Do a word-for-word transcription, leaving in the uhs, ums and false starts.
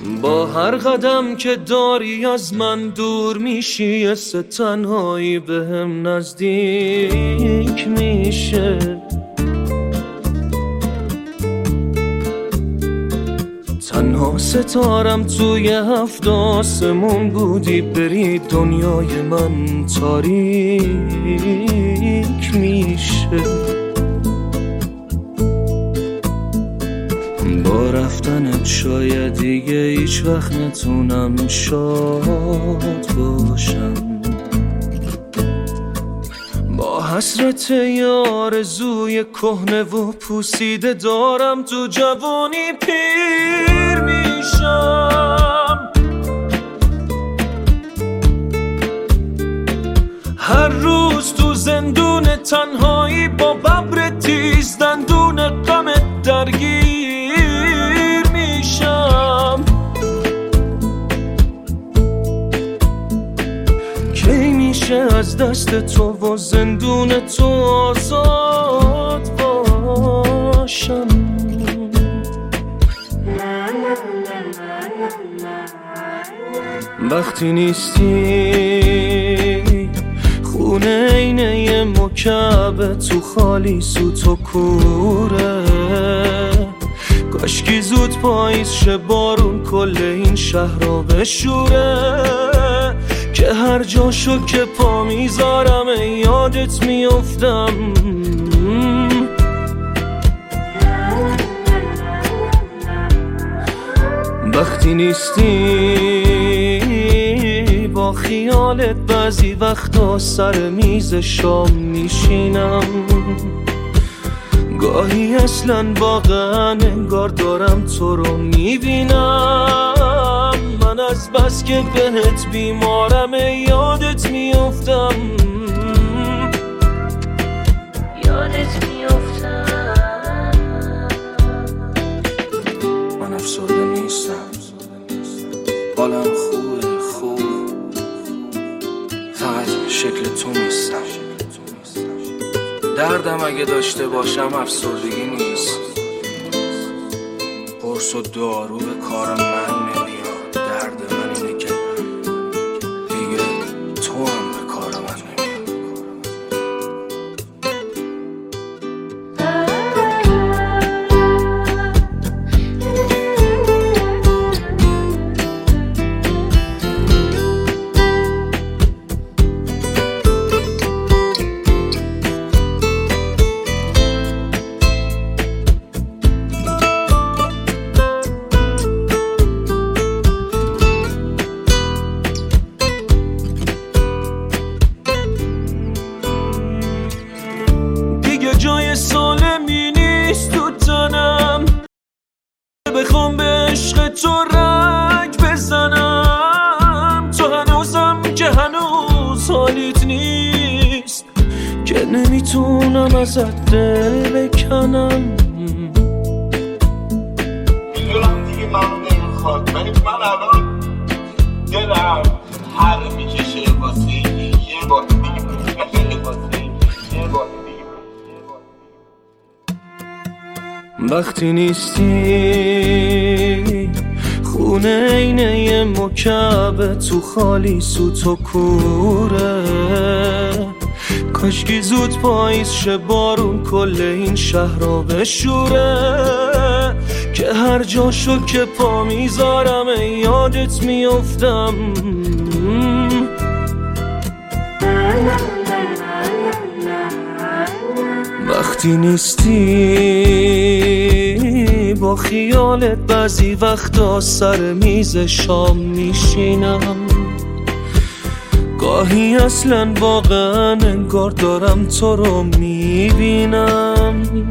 با هر قدم که داری از من دور میشی، یه سه تنهایی به هم نزدیک میشه. تنها ستارم توی هفت آسمون بودی، بری دنیای من تاریک میشه. با رفتنت شاید دیگه هیچ وقت نتونم شاد باشم. با حسرت یه آرزوی کهنه و پوسیده دارم تو جوانی پیر میشم. هر روز تو زندون تنهایی با ببر تیز دندون غم درگیر میشم. کی میشه از دست تو و زندون تو آزاد باشم؟ وقتی نیستی خونه اینه یه مکعب تو خالی سوت و کوره. کاشکی زود پاییز شه بارون کل این شهر را بشوره، که هر جاشو که پا میذارم یادت میافتم. وقتی نیستی با خیالت بعضی وقتا سر میز شام میشینم. گاهی اصلا واقعا انگار دارم تو رو میبینم. من از بس که بهت بیمارم یادت میافتم، یادت میافتم. من افسرده نیستم، حالم خوبه خوب، فقط شکل تو نیستم. دردم اگه داشته باشم افسردگی نیست، قرص و دارو به کار من نمیاد. درد من اینه که دیگه تو هم به کار من نمیاد. جای سالمی نیست تو تنم، بخوام به عشق تو رنگ بزنم. تو هنوزم که هنوز حالیت نیست، که نمیتونم ازت دل بکنم. میدونم دیگه من نمیخواد، ولی من الان دلم هر میکشه واسه یه بار دیگه، واسه یه بار دیگه. وقتی نیستی خونه اینه یه مکعب تو خالی سوت و کوره. کاشکی زود پاییز شه بارون کل این شهر را بشوره، که هر جاشو که پا میذارم یادت میافتم. وقتی نیستی با خیالت بعضی وقتا سر میز شام میشینم. گاهی اصلا واقعا انگار دارم تو رو میبینم.